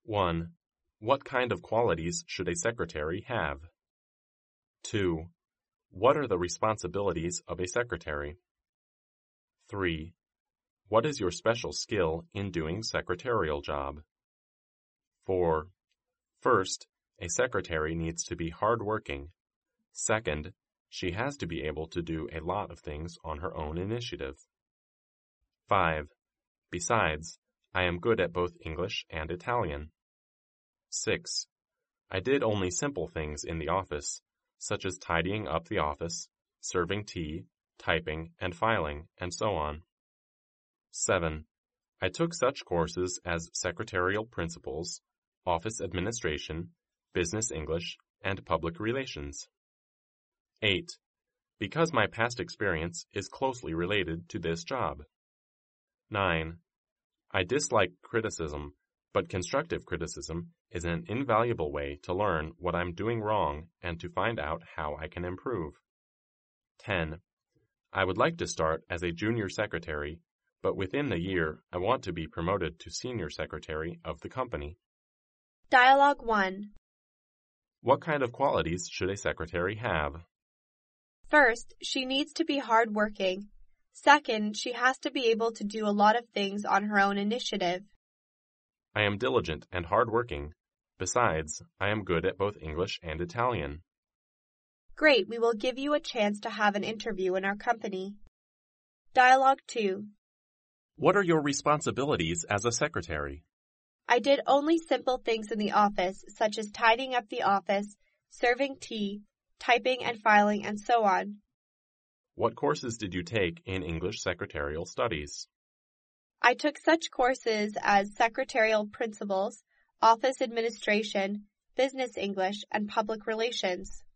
1. What kind of qualities should a secretary have? 2. What are the responsibilities of a secretary? 3. What is your special skill in doing secretarial job? 4. First, a secretary needs to be hardworking. Second, she has to be able to do a lot of things on her own initiative. 5. Besides, I am good at both English and Italian. 6. I did only simple things in the office, such as tidying up the office, serving tea, typing and filing, and so on. 7. I took such courses as secretarial principles, office administration, business English, and public relations. 8. Because my past experience is closely related to this job. 9. I dislike criticism, but constructive criticism is an invaluable way to learn what I'm doing wrong and to find out how I can improve. 10. I would like to start as a junior secretary, but within the year I want to be promoted to senior secretary of the company. Dialogue 1. What kind of qualities should a secretary have? First, she needs to be hardworking. Second, she has to be able to do a lot of things on her own initiative. I am diligent and hardworking. Besides, I am good at both English and Italian. Great, we will give you a chance to have an interview in our company. Dialogue 2. What are your responsibilities as a secretary? I did only simple things in the office, such as tidying up the office, serving tea, typing and filing, and so on. What courses did you take in English secretarial studies? I took such courses as secretarial principles, office administration, business English, and public relations.